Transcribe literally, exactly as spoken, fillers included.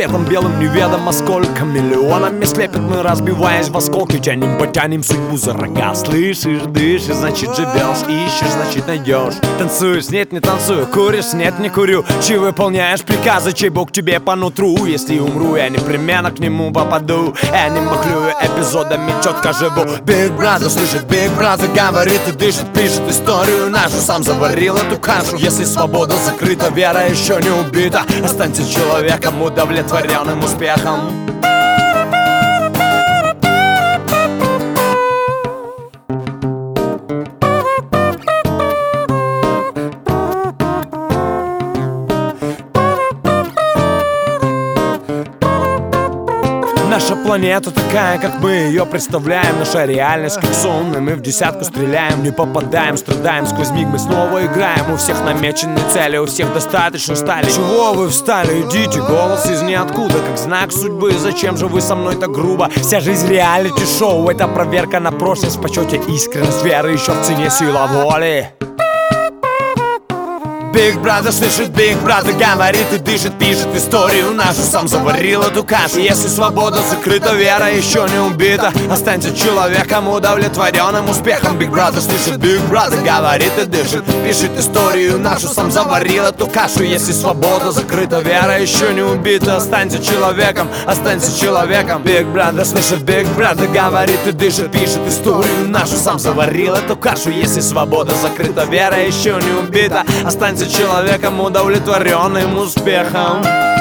светом белым неведомо сколько миллионами слепит мы, разбиваясь в осколки. Тянем, потянем судьбу за рога. Слышишь, дышишь, значит живешь. Ищешь, значит найдешь. Танцуешь, нет, не танцую. Куришь, нет, не курю. Чей выполняешь приказы, чей бог тебе по нутру. Если умру, я непременно к нему попаду. Я не махлюю эпизодами, четко живу. Big Brother слышит, Big Brother говорит и дышит, пишет историю нашу. Сам заварил эту кашу. Если свобода закрыта, вера еще не убита. Останься человеком, удовлетворенным успехом. Наша планета такая, как мы ее представляем. Наша реальность как сон, и мы в десятку стреляем. Не попадаем, страдаем, сквозь миг мы снова играем. У всех намечены цели, у всех достаточно стали. Чего вы встали? Идите, голос из ниоткуда, как знак судьбы. Зачем же вы со мной так грубо? Вся жизнь реалити-шоу, это проверка на прочность. В почете искренность веры, еще в цене сила воли. Big Brother слышит, Big Brother говорит и дышит, пишет историю нашу. Сам заварил эту кашу. Если свобода закрыта, вера еще не убита. Останься человеком, удовлетворенным успехом. Big Brother слышит, Big Brother говорит и дышит, пишет историю нашу. Сам заварил эту кашу. Если свобода закрыта, вера еще не убита. Останься человеком, останься человеком. Big Brother слышит, Big Brother говорит и дышит, пишет историю нашу. Сам заварил эту кашу. Если свобода закрыта, вера еще не убита. Останься человеком, удовлетворенным успехом.